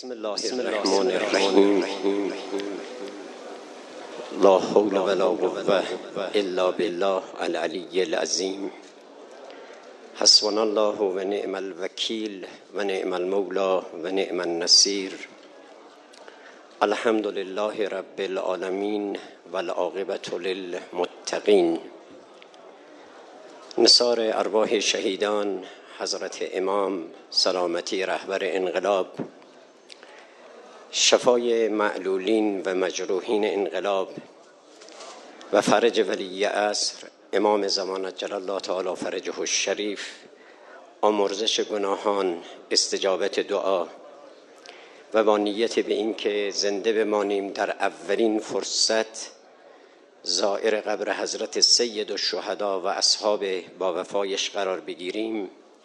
بسم الله الرحمن الرحیم. لا حول ولا قوة الا بالله العلی العظیم. حسبنا الله و نعم الوکیل و نعم المولا و نعم النصیر. الحمد لله رب العالمین و العاقبة للمتقین. نثار ارواح شهیدان حضرت امام سلامتی رهبر انقلاب، شفای معلولین و مجروحین انقلاب و فرج ولی عصر امام زمان عجل الله تعالی فرجه الشریف، آمرزش گناهان، استجابت دعا و با نیت به این که زنده بمانیم در اولین فرصت زائر قبر حضرت سید الشهدا و اصحاب با وفایش قرار بگیریم.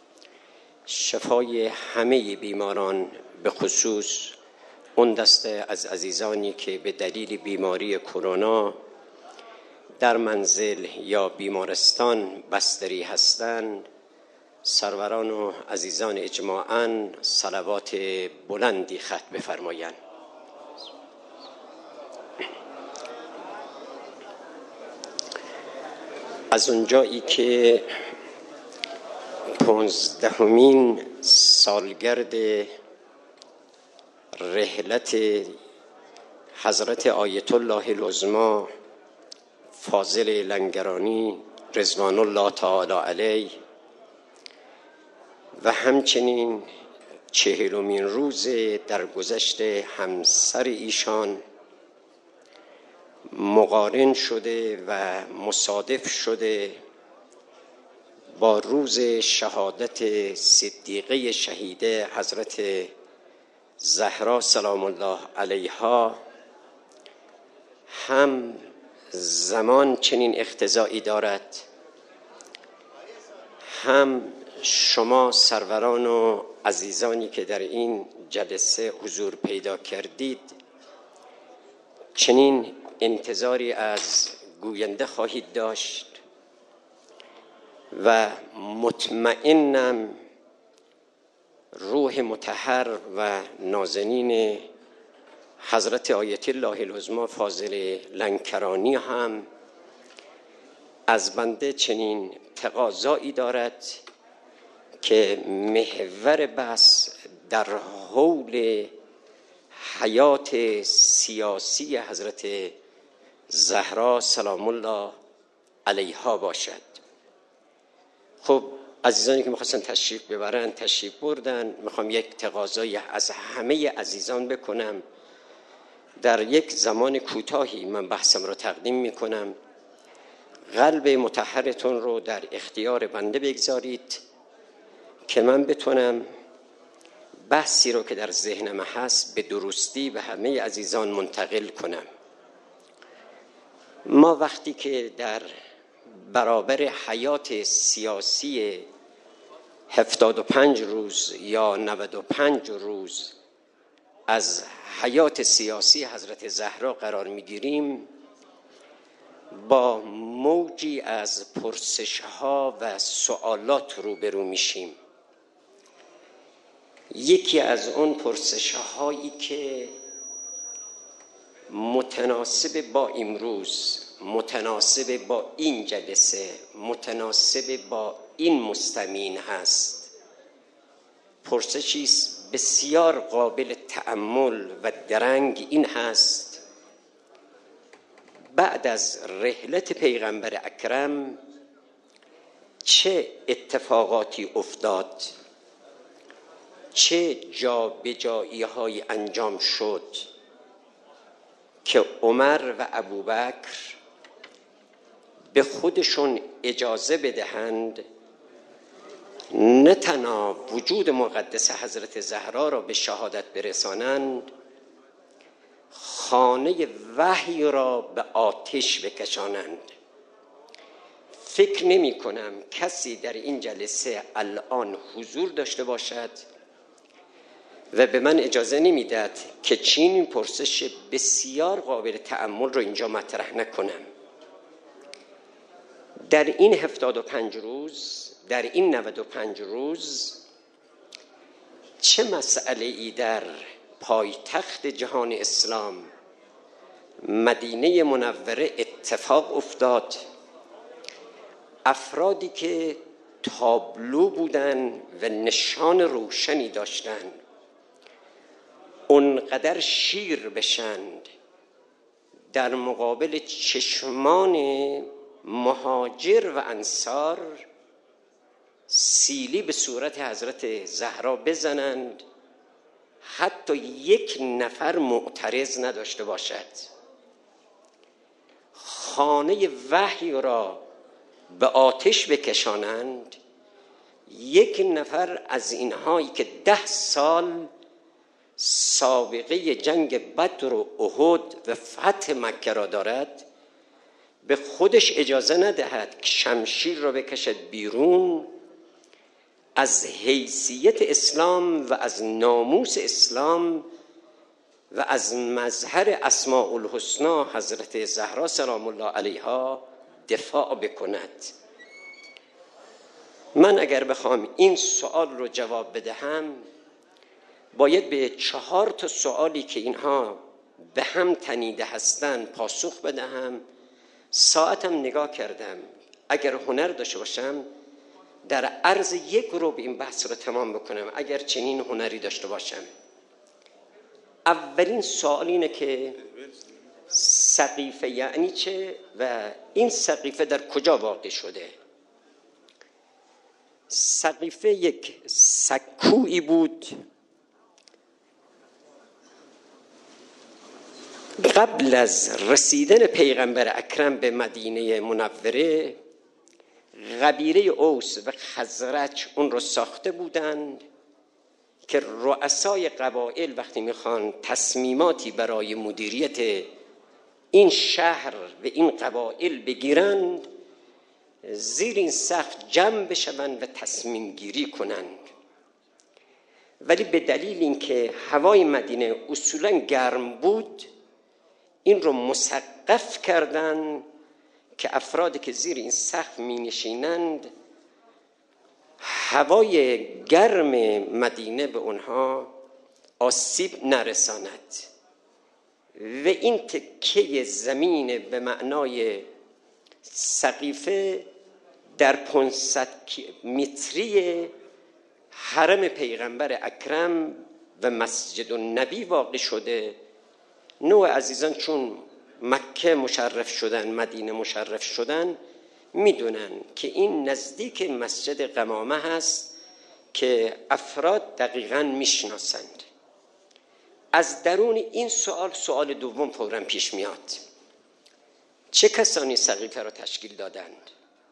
شفای همه بیماران، به خصوص اون دسته از عزیزانی که به دلیل بیماری کرونا در منزل یا بیمارستان بستری هستند، سروران و عزیزان اجماعاً صلوات بلندی ختم بفرمایند. از اونجایی که 15مین سالگرد رحلت حضرت آیت الله العظمی فاضل لنگرانی رضوان الله تعالی علیه و همچنین 40مین روز درگذشت همسر ایشان مقارن شده و مصادف شده با روز شهادت صدیقه شهیده حضرت زهرا سلام الله علیها، هم زمان چنین اقتضایی دارد، هم شما سروران و عزیزانی که در این جلسه حضور پیدا کردید چنین انتظاری از گوینده خواهید داشت و مطمئنم روح مطهر و نازنین حضرت آیت الله العظمی فاضل لنگرانی هم از بنده چنین تقاضایی دارد که محور بحث در حول حیات سیاسی حضرت زهرا سلام الله علیها باشد. خب عزیزانی که میخواستن تشریف ببرن تشریف بردن. میخوام یک تقاضایی از همه عزیزان بکنم. در یک زمان کوتاهی من بحثم رو تقدیم میکنم. قلب مطهرتون رو در اختیار بنده بگذارید که من بتونم بحثی رو که در ذهنم هست به درستی به همه عزیزان منتقل کنم. ما وقتی که در برابر حیات سیاسی 75 روز یا 95 روز از حیات سیاسی حضرت زهرا قرار میگیریم، با موجی از پرسش‌ها و سوالات روبرو میشیم. یکی از اون پرسش‌هایی که متناسب با امروز، متناسب با این جلسه، متناسب با این مستمعین هست، پرسشی بسیار قابل تأمل و درنگ این هست: بعد از رحلت پیغمبر اکرم چه اتفاقاتی افتاد؟ چه جابجایی‌هایی انجام شد که عمر و ابوبکر به خودشون اجازه بدهند نه تنها وجود مقدس حضرت زهرا را به شهادت برسانند، خانه وحی را به آتش بکشانند. فکر نمی کنم کسی در این جلسه الان حضور داشته باشد و به من اجازه نمیداد که چنین پرسش بسیار قابل تأمل رو اینجا مطرح نکنم. در این 75 روز، در این 95 روز چه مسئله ای در پایتخت جهان اسلام مدینه منوره اتفاق افتاد. افرادی که تابلو بودن و نشان روشنی داشتن اونقدر شیر بشند در مقابل چشمان مهاجر و انصار سیلی به صورت حضرت زهرا بزنند حتی یک نفر معترض نداشته باشد. خانه وحی را به آتش بکشانند، یک نفر از اینهایی که 10 سال سابقه جنگ بدر و احد و فتح مکه را دارد به خودش اجازه ندهد که شمشیر را بکشد بیرون، از حیثیت اسلام و از ناموس اسلام و از مظهر اسماء الحسنا حضرت زهرا سلام الله علیها دفاع بکند. من اگر بخوام این سوال رو جواب بدهم باید به 4 سوالی که اینها به هم تنیده هستند پاسخ بدهم. ساعتم نگاه کردم، اگر هنر داشته باشم در عرض 1 ربع این بحث رو تمام بکنم، اگر چنین هنری داشته باشم. اولین سوال اینه که سقیفه یعنی چه و این سقیفه در کجا واقع شده؟ سقیفه یک سکویی بود قبل از رسیدن پیغمبر اکرم به مدینه منوره. قبیله اوس و خزرج اون رو ساخته بودند که رؤسای قبایل وقتی میخوان تصمیماتی برای مدیریت این شهر و این قبایل بگیرند زیر این سقف جمع بشوند و تصمیم گیری کنند. ولی به دلیل اینکه هوای مدینه اصولا گرم بود این رو مسقف کردند که افرادی که زیر این سقف می نشینند هوای گرم مدینه به اونها آسیب نرساند و این تکه زمین به معنای سقیفه در 500 متری حرم پیغمبر اکرم و مسجد النبی واقع شده. نوع عزیزان چون مکه مشرف شدن، مدینه مشرف شدن، میدونن که این نزدیک مسجد قمامه هست که افراد دقیقاً میشناسند. از درون این سوال دوم فوراً پیش میاد: چه کسانی سقیفه را تشکیل دادند؟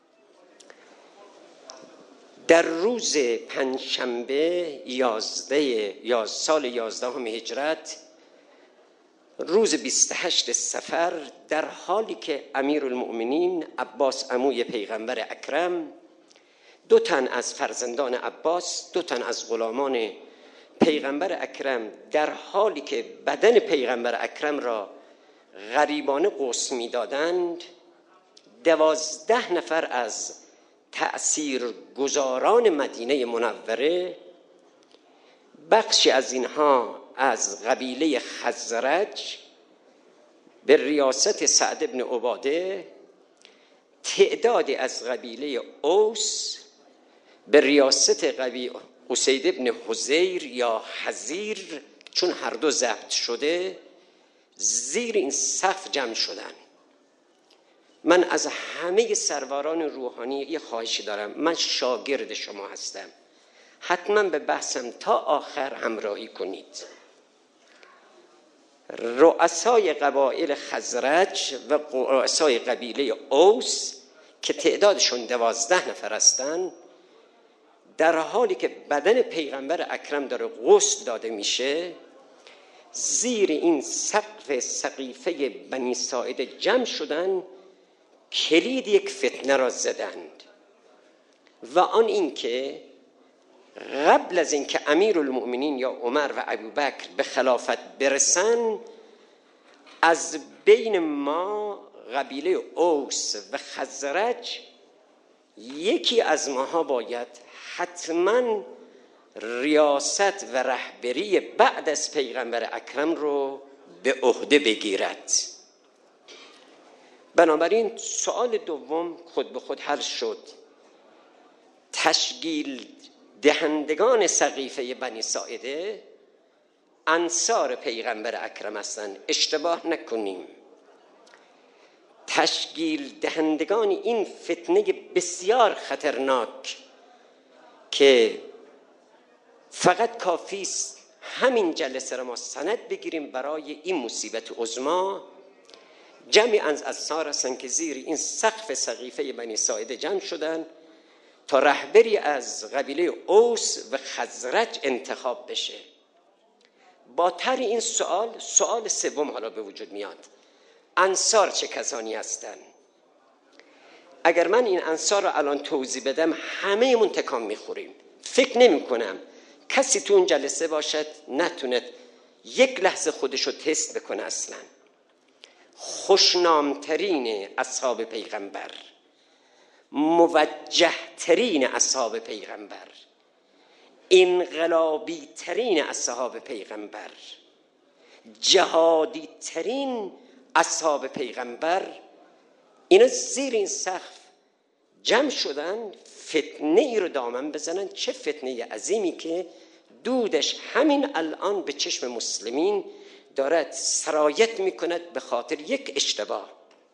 در روز پنجشنبه 11 سال 11 هجرت، روز 28 صفر، در حالی که امیرالمؤمنین عباس عموی پیغمبر اکرم، 2 تن از فرزندان عباس، 2 تن از غلامان پیغمبر اکرم، در حالی که بدن پیغمبر اکرم را غریبانه غسل می‌دادند، 12 نفر از تأثیرگذاران مدینه منوره، بخشی از اینها از قبیله خزرج به ریاست سعد بن عباده، تعدادی از قبیله اوس به ریاست قبیله اسید بن حذیر یا حذیر، چون هر دو ضبط شده، زیر این سقف جمع شدن. من از همه سرواران روحانی یه خواهشی دارم، من شاگرد شما هستم، حتما به بحثم تا آخر همراهی کنید. رؤسای قبایل خزرج و رؤسای قبیله اوس که تعدادشون 12 نفر هستند، در حالی که بدن پیغمبر اکرم داره غسل داده میشه، زیر این سقف سقیفه بنی ساعده جمع شدن، کلید یک فتنه را زدند و آن این که قبل از اینکه امیرالمؤمنین یا عمر و ابوبکر به خلافت برسن، از بین ما قبیله اوس و خزرج یکی از ماها باید حتما ریاست و رهبری بعد از پیغمبر اکرم رو به عهده بگیرد. بنابراین سوال دوم خود به خود حل شد. تشکیل دهندگان سقیفه بنی ساعده انصار پیغمبر اکرم هستند. اشتباه نکنیم. تشکیل دهندگان این فتنه بسیار خطرناک که فقط کافی است همین جلسه را ما سند بگیریم برای این مصیبت عظما. جمعی از انصار هستند که زیر این سقف سقیفه بنی ساعده جمع شدن تا رهبری از قبیله اوس و خزرج انتخاب بشه. با طرح این سوال سوم حالا به وجود میاد. انصار چه کسانی هستند؟ اگر من این انصار رو الان توضیح بدم همه من تکان میخوریم. فکر نمی کنم کسی تو اون جلسه باشد نتونه یک لحظه خودشو تست بکنه. اصلا خوشنامترین اصحاب پیغمبر، موجه ترین اصحاب پیغمبر، انقلابی ترین اصحاب پیغمبر، جهادی ترین اصحاب پیغمبر، اینا زیر این سقف جمع شدن فتنه ای رو دامن بزنن. چه فتنه عظیمی که دودش همین الان به چشم مسلمین دارد سرایت میکند به خاطر یک اشتباه.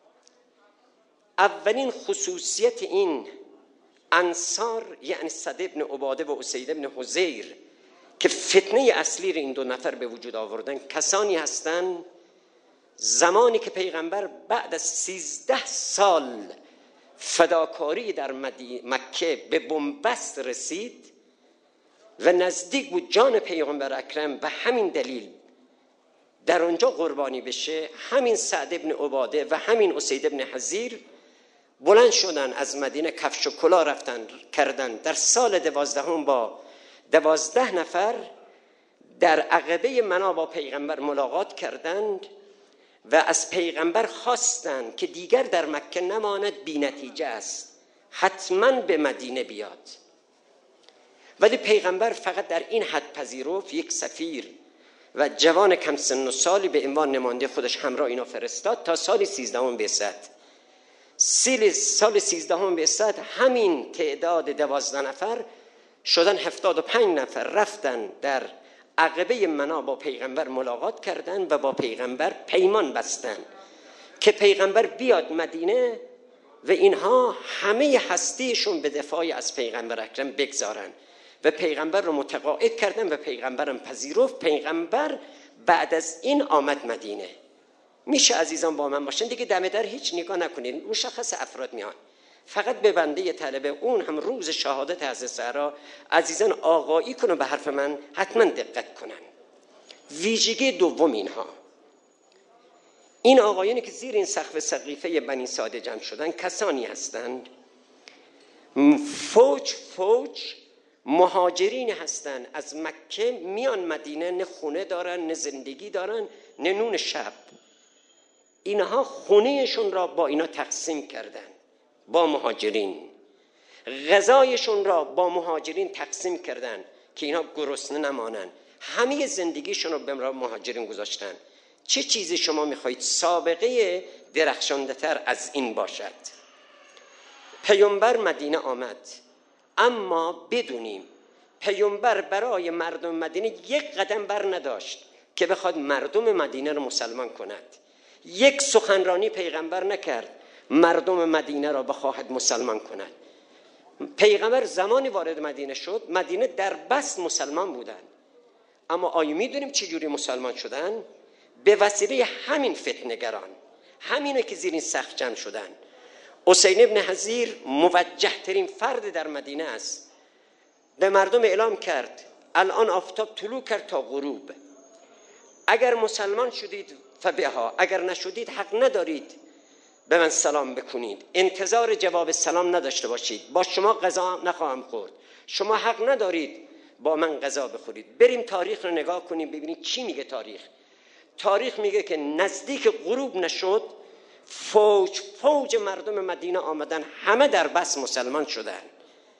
اولین خصوصیت این انصار یعنی سعد ابن عباده و اسید ابن حضیر که فتنه اصلی رو این دو نفر به وجود آوردن، کسانی هستند زمانی که پیغمبر بعد از 13 سال فداکاری در مکه به بنبست رسید و نزدیک بود جان پیغمبر اکرم به همین دلیل در اونجا قربانی بشه، همین سعد ابن عباده و همین اسید ابن حضیر بلند شدن از مدینه، کفش و کلاه رفتن کردن. در سال 12 با 12 نفر در عقبه منا با پیغمبر ملاقات کردند و از پیغمبر خواستند که دیگر در مکه نماند، بی نتیجه است، حتما به مدینه بیاد. ولی پیغمبر فقط در این حد پذیرفت، یک سفیر و جوان کم سن و سالی به عنوان نماینده خودش همراه اینا فرستاد تا سال 13 بعثت. سال 13 بعثت همین تعداد 12 نفر شدن 75 نفر، رفتن در عقبه منا با پیغمبر ملاقات کردن و با پیغمبر پیمان بستن که پیغمبر بیاد مدینه و اینها همه هستیشون به دفاع از پیغمبر اکرم بگذارن و پیغمبر رو متقاعد کردن و پیغمبرم پذیرفت. پیغمبر بعد از این آمد مدینه. میشه عزیزان با من باشن دیگه، دم در هیچ نگاه نکنید، مشخص افراد میان. فقط به بنده طلبه اون هم روز شهادت حضرت زهرا عزیزان آقایی کنن، به حرف من حتما دقت کنن. ویژگی دوم اینها، این آقایانی که زیر این سقف سقیفه بنی ساعده جمع شدن کسانی هستند فوج مهاجرین هستند از مکه میان مدینه، نه خونه دارن نه زندگی دارن نه نون شب. اینها خونهشون را با اینا تقسیم کردن، با مهاجرین غذایشون را با مهاجرین تقسیم کردن که اینا گرسنه نمانن. همه زندگیشون رو به مهاجرین گذاشتن. چه چیزی شما میخواهید سابقه درخشانده تر از این باشد؟ پیامبر مدینه آمد، اما بدونیم پیامبر برای مردم مدینه یک قدم بر نداشت که بخواد مردم مدینه رو مسلمان کند. یک سخنرانی پیغمبر نکرد مردم مدینه را بخواهد مسلمان کند. پیغمبر زمانی وارد مدینه شد، مدینه در بست مسلمان بودن، اما آیا میدونیم چجوری مسلمان شدن؟ به وسیله همین فتنه‌گران، همینه که زیر این سقف جمع شدن. اسید ابن حضیر موجه ترین فرد در مدینه است. به مردم اعلام کرد الان آفتاب طلوع کرد تا غروب، اگر مسلمان شدید فبها، اگر نشدید حق ندارید به من سلام بکنید، انتظار جواب سلام نداشته باشید، با شما غذا نخواهم خورد، شما حق ندارید با من غذا بخورید. بریم تاریخ رو نگاه کنیم ببینید چی میگه تاریخ. تاریخ میگه که نزدیک غروب نشد فوج مردم مدینه آمدن، همه در بس مسلمان شدن.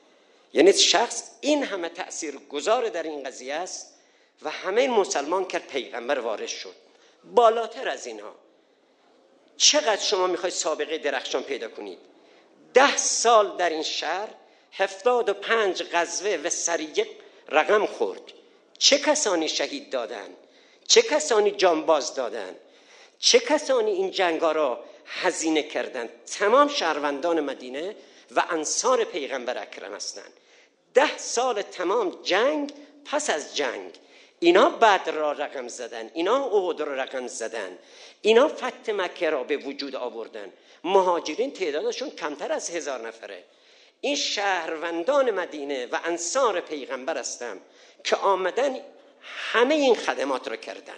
یعنی شخص این همه تأثیر گذار در این قضیه است و همه مسلمان کرد پیغمبر وارد شد. بالاتر از اینها چقدر شما میخواید سابقه درخشان پیدا کنید؟ 10 سال در این شهر 75 غزوه و سریه رقم خورد. چه کسانی شهید دادن؟ چه کسانی جانباز دادن؟ چه کسانی این جنگا را هزینه کردند؟ تمام شهروندان مدینه و انصار پیغمبر اکرم هستند. 10 سال تمام جنگ، پس از جنگ اینا بدر را رقم زدن، اینا احد را رقم زدن، اینا فتح مکه را به وجود آوردن. مهاجرین تعدادشون کمتر از 1000 نفره. این شهروندان مدینه و انصار پیغمبر هستند که آمدن همه این خدمات را کردن.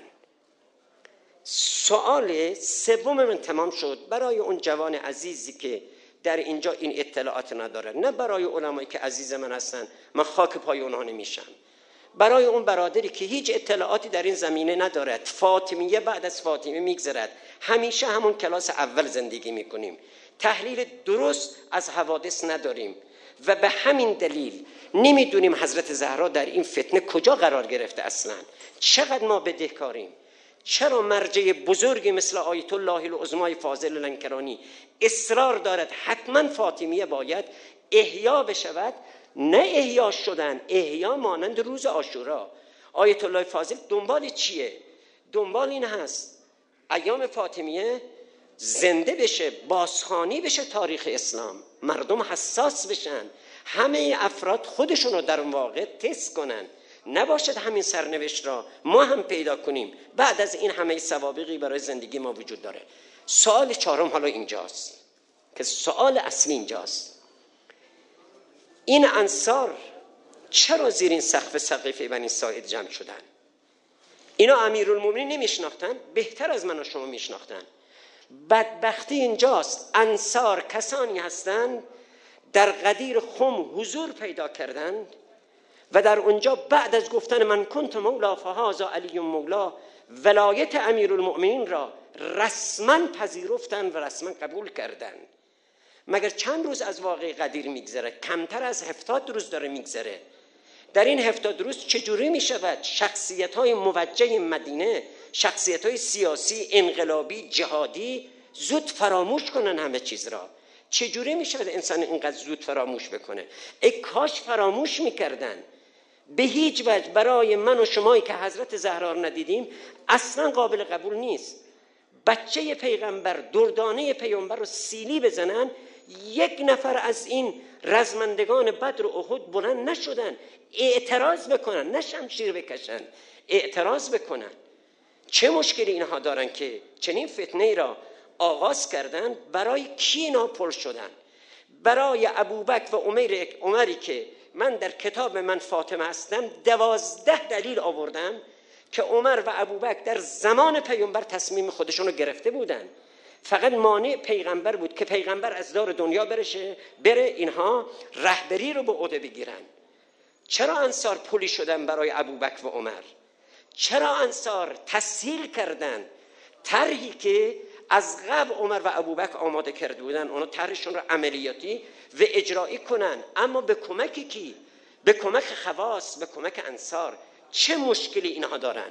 سوال سوم من تمام شد برای اون جوان عزیزی که در اینجا این اطلاعات نداره، نه برای علمایی که عزیز من هستن، من خاک پای اونها نمیشم، برای اون برادری که هیچ اطلاعاتی در این زمینه ندارد. فاطمیه بعد از فاطمه میگذرد، همیشه همون کلاس اول زندگی میکنیم، تحلیل درست از حوادث نداریم و به همین دلیل نمیدونیم حضرت زهرا در این فتنه کجا قرار گرفته، اصلا چقدر ما بدهکاریم. چرا مرجع بزرگی مثل آیت الله العظمای فاضل لنکرانی اصرار دارد حتما فاطمیه باید احیا بشود؟ نه احیا شدن، احیا مانند روز عاشورا. آیت الله فاضل دنبال چیه؟ دنبال این هست ایام فاطمیه زنده بشه، بازخوانی بشه تاریخ اسلام، مردم حساس بشن، همه افراد خودشون رو در اون واقع تست کنن، نباشد همین سرنوشت را ما هم پیدا کنیم بعد از این همه سوابقی برای زندگی ما وجود داره. سوال چهارم حالا اینجاست که سوال اصلی اینجاست، این انصار چرا زیر این سقف سقیفه بنی ساعد جمع شدن؟ اینا امیرالمومنین نمیشناختن؟ بهتر از من و شما میشناختن. بدبختی اینجاست، انصار کسانی هستند در غدیر خم حضور پیدا کردند و در اونجا بعد از گفتن من کنت مولا فهذا علی مولا ولایت امیرالمؤمنین را رسما پذیرفتند و رسما قبول کردند. مگر چند روز از واقعه غدیر میگذره؟ کمتر از 70 روز داره میگذره. در این 70 روز چجوری میشود شخصیت‌های موجه مدینه، شخصیت‌های سیاسی، انقلابی، جهادی زود فراموش کنن همه چیز را؟ چجوری میشود انسان اینقدر زود فراموش بکنه؟ ای کاش فراموش میکردن. به هیچ وجه برای من و شمایی که حضرت زهرا رو ندیدیم اصلا قابل قبول نیست بچه پیغمبر، دردانه پیغمبر رو سیلی بزنن، یک نفر از این رزمندگان بدر و احد بلند نشدن اعتراض بکنن، نه شمشیر بکشن، اعتراض بکنن. چه مشکلی اینها دارن که چنین فتنه را آغاز کردن؟ برای کی ناپل شدن؟ برای ابوبکر و عمری که من در کتاب من فاطمه هستم 12 دلیل آوردم که عمر و ابوبکر در زمان پیغمبر تصمیم خودشون رو گرفته بودن، فقط مانع پیغمبر بود که پیغمبر از دار دنیا بره اینها رهبری رو به عهده بگیرن. چرا انصار پلی شدن برای ابوبکر و عمر؟ چرا انصار تسهیل کردن طرحی که از قبل عمر و ابوبکر آماده کرده بودن، اونا طرحشون رو عملیاتی و اجرایی کنن، اما به کمک کی؟ به کمک خواص، به کمک انصار. چه مشکلی اینها دارن؟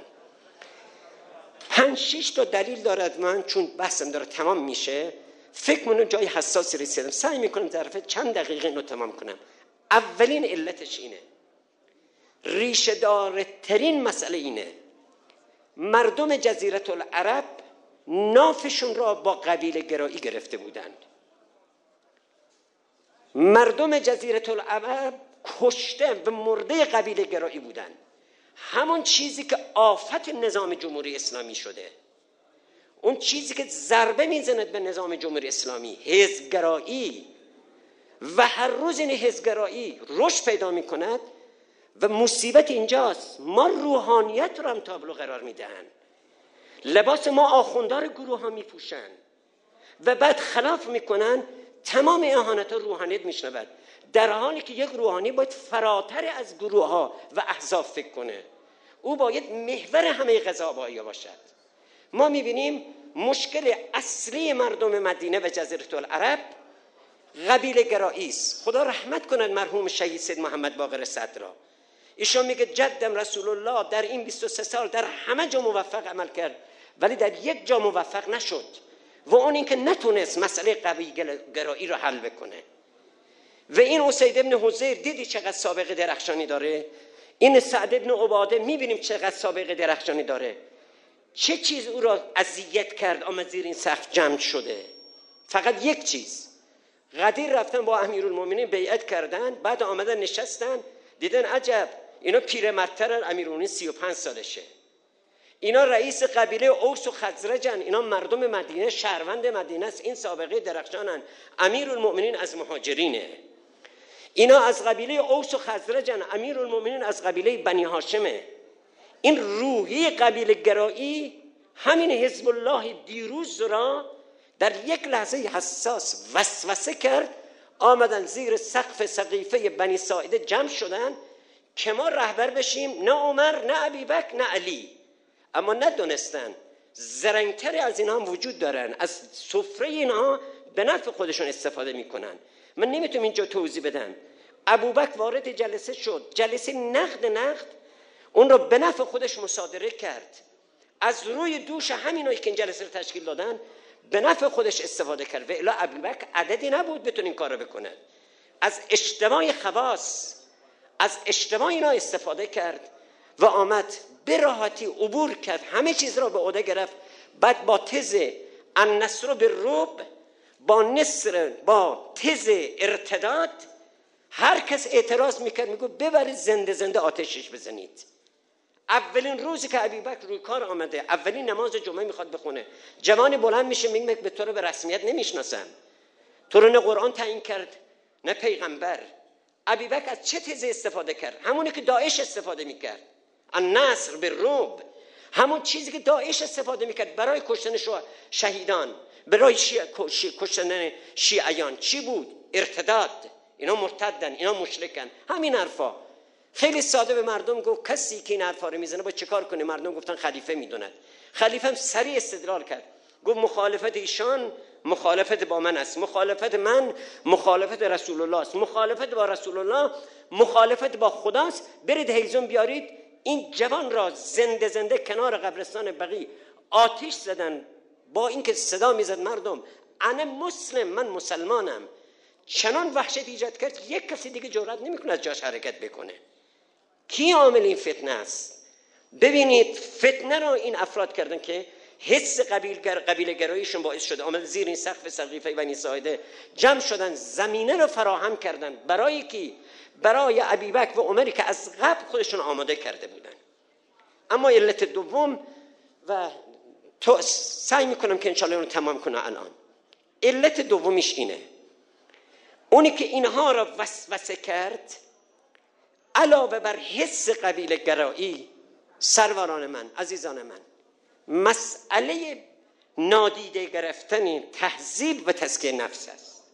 5-6 تا دلیل دارد. من چون بحثم داره تمام میشه فکر منو جای حساسی رسیدم، سعی میکنم ظرف چند دقیقه اینو تمام کنم. اولین علتش اینه، ریشه دار ترین مسئله اینه، مردم جزیره العرب نافشون را با قبیله گرایی گرفته بودند. مردم جزیره العرب کشته و مرده قبیله گرایی بودند. همون چیزی که آفت نظام جمهوری اسلامی شده، اون چیزی که ضربه میزند به نظام جمهوری اسلامی، حزبگرایی، و هر روز این حزبگرایی رشد پیدا میکند و مصیبت اینجاست ما روحانیت رو هم تابلو قرار میدهن، لباس ما آخوندار گروه ها میپوشن و بعد خلاف میکنن، تمام اهانت ها روحانیت میشنود، در حالی که یک روحانی باید فراتر از گروه ها و احزاب فکر کنه، او باید محور همه قضاوایی باشد. ما میبینیم مشکل اصلی مردم مدینه و جزیره العرب قبیله گرایی است. خدا رحمت کند مرحوم شهید سید محمد باقر صدر. ایشون میگه جدم رسول الله در این 23 سال در همه جا موفق عمل کرد، ولی در یک جا موفق نشد و اون این که نتونست مسئله قبیله گرایی رو حل بکنه. و این اسید ابن حضیر دیدی چقدر سابقه درخشانی داره. این سعد ابن عباده میبینیم چقدر سابقه درخشانی داره. چه چیز او را اذیت کرد آمد زیر این سقف جمع شده؟ فقط یک چیز. غدیر رفتن با امیرالمومنین بیعت کردن، بعد آمدن نشستن دیدن عجب اینا پیرمردترن، امیرالمومنین 35 سالشه، اینا رئیس قبیله اوس و خزرجن، اینا مردم مدینه، شهروند مدینه است، این سابقه درخشانن. امیرالمومنین از مهاجرینه، اینا از قبیله اوس و خزرجن، امیرالمومنین از قبیله بنی هاشمه. این روحی قبیله گرایی همین حزب الله دیروز را در یک لحظه حساس وسوسه کرد، آمدن زیر سقف سقیفه بنی ساعده جمع شدن که ما رهبر بشیم، نه عمر نه ابوبکر نه علی. اما ندونستن زرنگتر از اینها هم وجود دارن، از سفره اینها به نفع خودشون استفاده میکنن. من نمیتونم اینجا توضیح بدم. ابوبکر وارد جلسه شد، جلسه نقد اون رو به نفع خودش مصادره کرد، از روی دوش همینایی که این جلسه رو تشکیل دادن به نفع خودش استفاده کرد. و الا ابوبکر عددی نبود بتونه این کار رو بکنه. از اجتماع خواص، از اجتماع اینا استفاده کرد و آمد به راحتی عبور کرد، همه چیز را به عهده گرفت. بعد با تز النصر بالرعب، با تز ارتداد، هر کس اعتراض میکرد میگو ببرید زنده آتشش بزنید. اولین روزی که ابوبکر روی کار آمده، اولین نماز جمعه میخواد بخونه، جوانی بلند میشه میگه به تو رو به رسمیت نمیشناسم، تو رو نه قرآن تعیین کرد نه پیغمبر. ابوبکر از چه تزی استفاده کرد؟ همونی که داعش استفاده میکرد، النصر بالرعب، همون چیزی که داعش استفاده میکرد برای کشتن شهیدان، برای کشتن شیعیان. چی بود؟ ارتداد. اینا مرتدن، اینا مشرکن، همین حرفا. خیلی ساده به مردم گفت کسی که این حرفا رو میزنه با چه کار کنه؟ مردم گفتن خلیفه میدوند. خلیفه هم سریع استدلال کرد، گفت مخالفت ایشان مخالفت با من است، مخالفت من مخالفت رسول الله است، مخالفت با رسول الله مخالفت با خداست. برید هیزم بیارید این جوان را زنده کنار قبرستان بقیع آتش زدن، با اینکه صدا میزد مردم انا مسلم، من مسلمانم. چنان وحشت ایجاد کرد یک کسی دیگه جرئت نمیکنه از جاش حرکت بکنه. کی عامل این فتنه است؟ ببینید فتنه را این افراد کردن که حس قبیله گراییشون باعث شده آمد زیر این سقف سقیفه بنی ساعده جمع شدن، زمینه رو فراهم کردن برای کی؟ برای ابوبکر و عمری که از قبل خودشون آماده کرده بودن. اما علت دوم، و تو سعی میکنم که انشالله اون رو تمام کنه الان، علت دومیش اینه، اونی که اینها را وسوسه کرد علاوه بر حس قبیله گرایی، سروران من، عزیزان من، مسئله نادیده گرفتن تهذیب و تزکیه نفس است.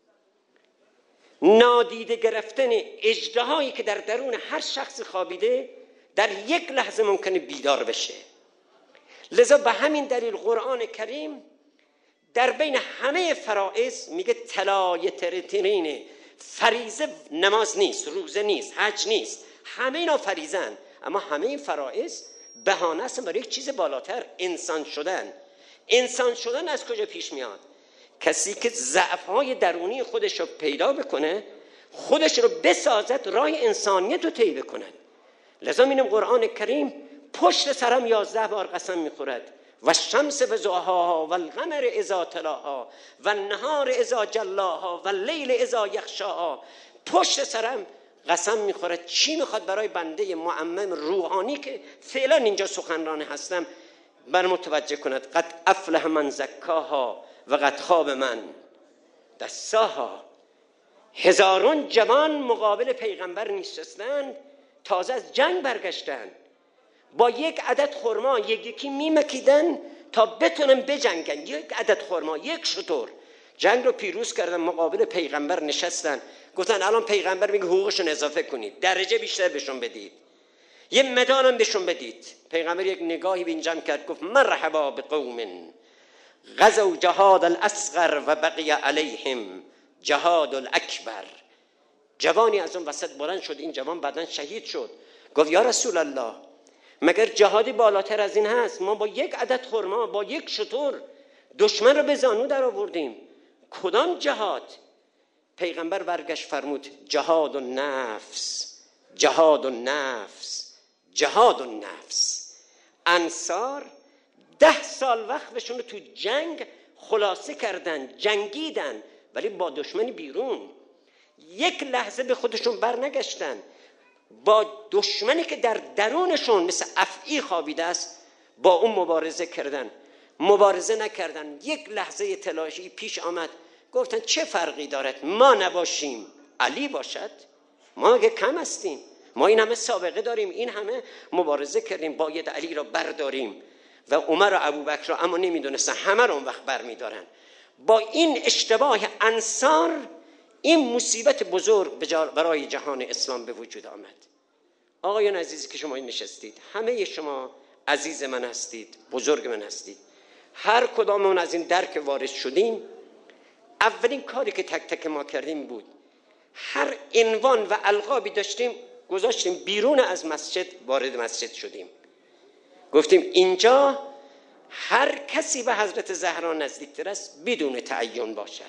نادیده گرفتن اژدهایی که در درون هر شخص خوابیده در یک لحظه ممکنه بیدار بشه. لذا به همین دلیل قرآن کریم در بین همه فرائض میگه طلایه ترین فریضه نماز نیست، روزه نیست، حج نیست، همه اینا فریضن. اما همه این فرائض بهانه است برای یک چیز بالاتر، انسان شدن. انسان شدن از کجا پیش میاد؟ کسی که ضعف‌های درونی خودش رو پیدا بکنه، خودش رو بسازد، راه انسانیت رو طی بکنه. لذا می‌بینیم قرآن کریم پشت سرم 11 بار قسم می‌خورد و الشمس وضحاها و القمر اذا تلاها و النهار اذا جلاها و اللیل اذا یغشاها. پشت سرم قسم می‌خورد. چی می‌خواد برای بنده معمم روحانی که فعلا اینجا سخنران هستم بر متوجه کند؟ قد افلح من زکاها و قد خاب من دساها. هزاران جوان مقابل پیغمبر نشستند، تازه از جنگ برگشتن، با یک عدد خرما یکی میمکیدن تا بتونن بجنگن. یک عدد خرما، یک شتر، جنگ رو پیروز کردن، مقابل پیغمبر نشستن، گفتن الان پیغمبر میگه حقوقشون اضافه کنید، درجه بیشتر بهشون بدید، یه مدالم بهشون بدید. پیغمبر یک نگاهی به این جمع کرد، گفت مرحبا بقوم غزوا جهاد الاصغر و بقی علیهم جهاد الاکبر. جوانی از اون وسط بلند شد، این جوان بعداً شهید شد. گفت یا رسول الله مگر جهادی بالاتر از این هست؟ ما با یک عدد خرما، با یک شتر دشمن رو به زانو در آوردیم. کدام جهاد؟ پیغمبر برگشت فرمود جهاد النفس، جهاد النفس، جهاد النفس. انصار 10 سال وقتشون رو تو جنگ خلاصه کردن، جنگیدن، ولی با دشمنی بیرون. یک لحظه به خودشون بر نگشتن. با دشمنی که در درونشون مثل افعی خوابیده است با اون مبارزه کردن. مبارزه نکردن. یک لحظه تلاشی پیش آمد، گفتن چه فرقی دارد ما نباشیم علی باشد؟ ما اگه کم هستیم؟ ما این همه سابقه داریم، این همه مبارزه کردیم، باید علی را برداریم. و عمر و ابوبکر را اما نمیدونستن، همه را اون وقت برمیدارن. با این اشتباه انصار این مصیبت بزرگ برای جهان اسلام به وجود آمد. آقایان عزیزی که شما نشستید، همه شما عزیز من هستید، بزرگ من هستید. هر کدامون از این درک وارد شدیم، اولین کاری که تک تک ما کردیم بود هر عنوان و القابی داشتیم گذاشتیم بیرون از مسجد، وارد مسجد شدیم. گفتیم اینجا هر کسی به حضرت زهرا نزدیکتر است بدون تعین باشد.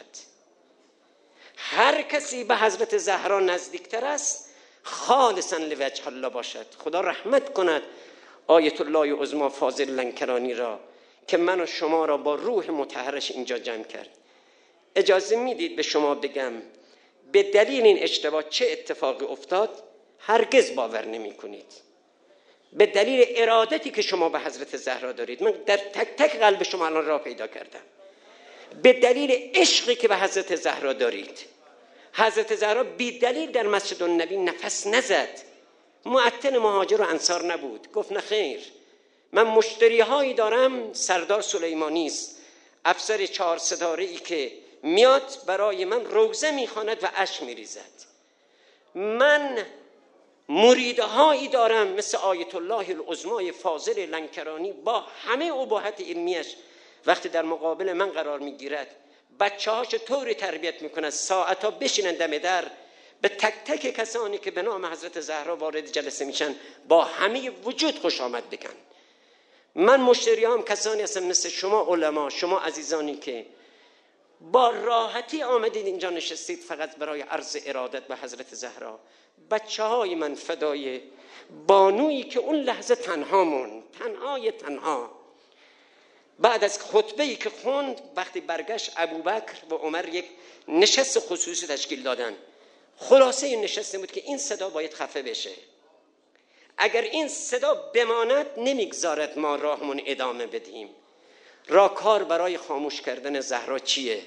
هر کسی به حضرت زهرا نزدیکتر است خالصا لوجه الله باشد. خدا رحمت کند آیت الله عظما فاضل لنکرانی را که من و شما را با روح مطهرش اینجا جمع کرد. اجازه میدید به شما بگم به دلیل این اشتباه چه اتفاقی افتاد؟ هرگز باور نمی کنید. به دلیل ارادتی که شما به حضرت زهرا دارید، من در تک تک قلب شما الان راه پیدا کردم. به دلیل عشقی که به حضرت زهرا دارید، حضرت زهرا بی دلیل در مسجد النبی نفس نزد. معطل مهاجر و انصار نبود. گفت نه خیر، من مشتری هایی دارم. سردار سلیمانی است، افسر 4 ستاره‌ای که میاد برای من روزه میخواند و اشک میریزد. من مریدهایی دارم مثل آیت الله العظمای فاضل لنکرانی با همه اباحت علمیش، وقتی در مقابل من قرار میگیرد بچه‌هاش طوری تربیت میکند ساعتا بشینن دم در، به تک تک کسانی که به نام حضرت زهرا وارد جلسه میشن با همه وجود خوش آمد بگن. من مشتریام کسانی هستم مثل شما علما، شما عزیزانی که با راحتی آمدید اینجا نشستید فقط برای عرض ارادت به حضرت زهرا. بچه‌های من فدای بانویی که اون لحظه تنها بعد از خطبه‌ای که خوند، وقتی برگشت ابوبکر و عمر یک نشست خصوصی تشکیل دادن. خلاصه این نشست بود که این صدا باید خفه بشه. اگر این صدا بماند نمیگذارد ما راهمون ادامه بدیم. راهکار برای خاموش کردن زهرا چیه؟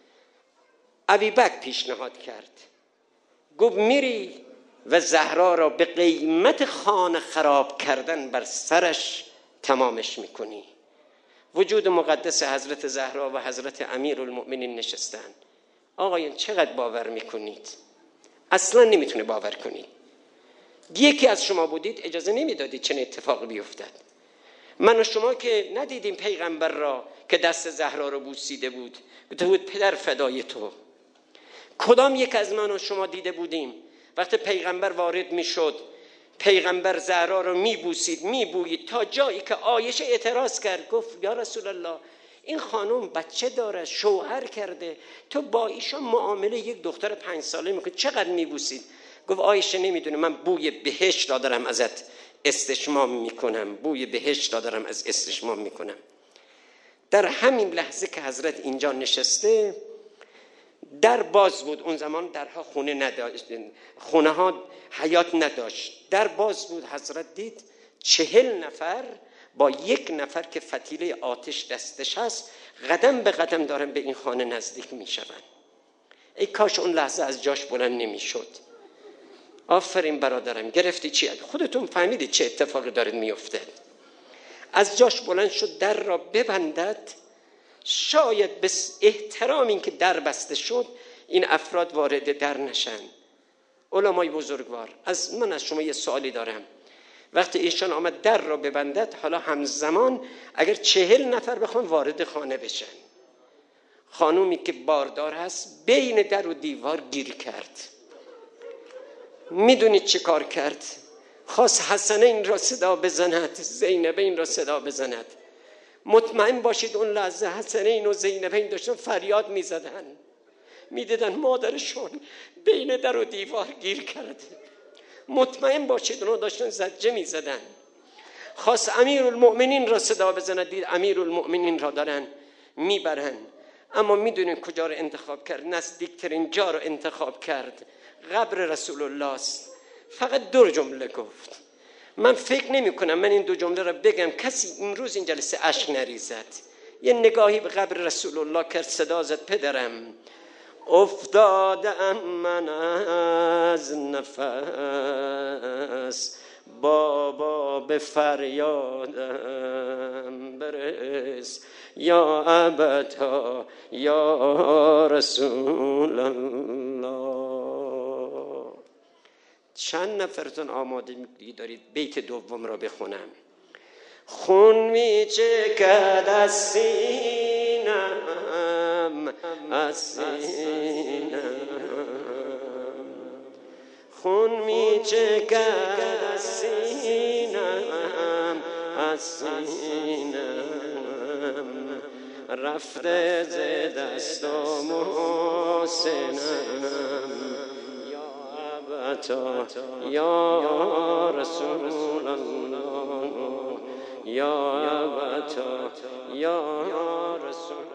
ابوبکر پیشنهاد کرد، گفت میری و زهرا را به قیمت خانه خراب کردن بر سرش تمامش میکنی. وجود مقدس حضرت زهرا و حضرت امیرالمؤمنین نشستن. آقایان چقدر باور میکنید؟ اصلا نمیتونه باور کنید. یکی از شما بودید اجازه نمیدادید چنین اتفاقی بیفتد. من و شما که ندیدیم پیغمبر را که دست زهرا رو بوسیده بود، گفته بود پدر فدای تو. کدام یک از من و شما دیده بودیم وقتی پیغمبر وارد میشد پیغمبر زهرا رو میبویید تا جایی که عایشه اعتراض کرد، گفت یا رسول الله این خانم بچه داره، شوهر کرده، تو با ایشان معامله یک دختر 5 ساله میکنی، چقدر میبوسید؟ گفت عایشه نمیدونه من بوی بهشت را دارم ازت استشمام میکنم، بوی بهشت را دارم از استشمام میکنم. در همین لحظه که حضرت اینجا نشسته در باز بود. اون زمان درها خونه نداشت، خونه ها حیات نداشت، در باز بود. حضرت دید 40 نفر با 1 نفر که فتیله آتش دستش هست قدم به قدم دارن به این خانه نزدیک میشون. ای کاش اون لحظه از جاش بلند نمیشد. آفرین برادرم، گرفتی چی؟ خودتون فهمیدید چه اتفاقی داره میفته. از جاش بلند شد در را ببندد، شاید به احترام این که در بسته شد این افراد وارد در نشن. علمای بزرگوار، از شما یه سوالی دارم. وقتی ایشان آمد در را ببندد، حالا همزمان اگر 40 نفر بخوان وارد خانه بشن، خانومی که باردار هست بین در و دیوار گیر کرد. میدونید چه کار کرد؟ خواست حسنین را صدا بزند، زینبین را صدا بزند. مطمئن باشید اون لحظه حسنین و زینبین داشتن فریاد میزدن، میدیدن مادرشون بین در و دیوار گیر کرده. مطمئن باشید اونها داشتن زجه میزدن. خواست امیرالمؤمنین را صدا بزند، دید امیرالمؤمنین را دارن میبرن. اما میدونین کجا رو انتخاب کرد؟ نزدیکترین جا رو انتخاب کرد. قبر رسول الله است. فقط 2 جمله گفت. من فکر نمی کنم من این 2 جمله را بگم کسی امروز این جلسه اشک نریزد. یه نگاهی به قبر رسول الله کرد، صدا زد پدرم افتادم من از نفس، بابا به فریادم برس، یا ابتا یا رسول الله. چند نفرتون آماده دارید بیت دوم را بخونم؟ خون می چکد از سینم، از سینم، خون می چکد از سینم، از سینم، رفته ز دستم و سینم، یا ابتا یا رسول الله، یا ابتا یا رسول